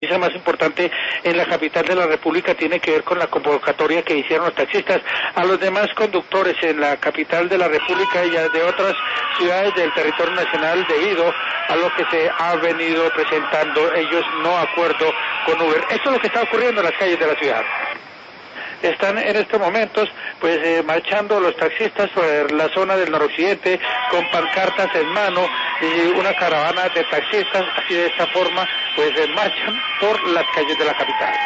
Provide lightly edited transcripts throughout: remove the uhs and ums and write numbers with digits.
La más importante en la capital de la República tiene que ver con la convocatoria que hicieron los taxistas a los demás conductores en la capital de la República y de otras ciudades del territorio nacional debido a lo que se ha venido presentando ellos no acuerdo con Uber. Esto es lo que está ocurriendo en las calles de la ciudad. Están en estos momentos marchando los taxistas por la zona del noroccidente con pancartas en mano y una caravana de taxistas, así de esta forma marchan por las calles de la capital.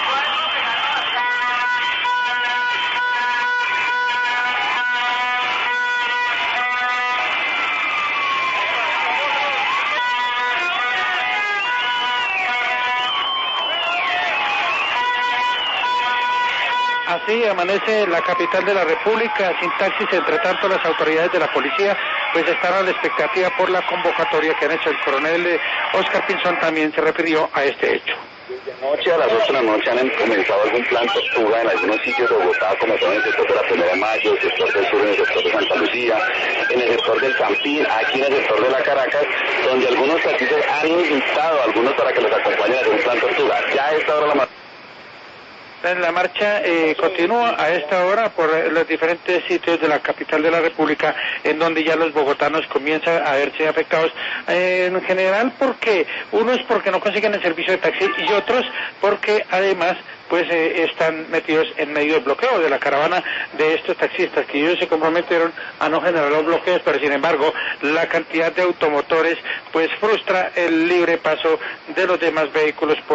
Así amanece la capital de la República, sin taxis. Entre tanto, las autoridades de la policía están a la expectativa por la convocatoria que han hecho. El coronel Oscar Pinzón también se refirió a este hecho. Anoche a las 8 de la noche han comenzado algún plan tortuga en algunos sitios de Bogotá, como son el sector de la 1 de Mayo, el sector del sur, en el sector de Santa Lucía, en el sector del Campín, aquí en el sector de la Caracas, donde algunos taxistas han invitado a algunos para que los acompañen a hacer un plan tortuga. Ya a esta hora la marcha continúa a esta hora por los diferentes sitios de la capital de la República, en donde ya los bogotanos comienzan a verse afectados, en general porque unos porque no consiguen el servicio de taxi y otros porque además están metidos en medio del bloqueo de la caravana de estos taxistas, que ellos se comprometieron a no generar los bloqueos, pero sin embargo la cantidad de automotores frustra el libre paso de los demás vehículos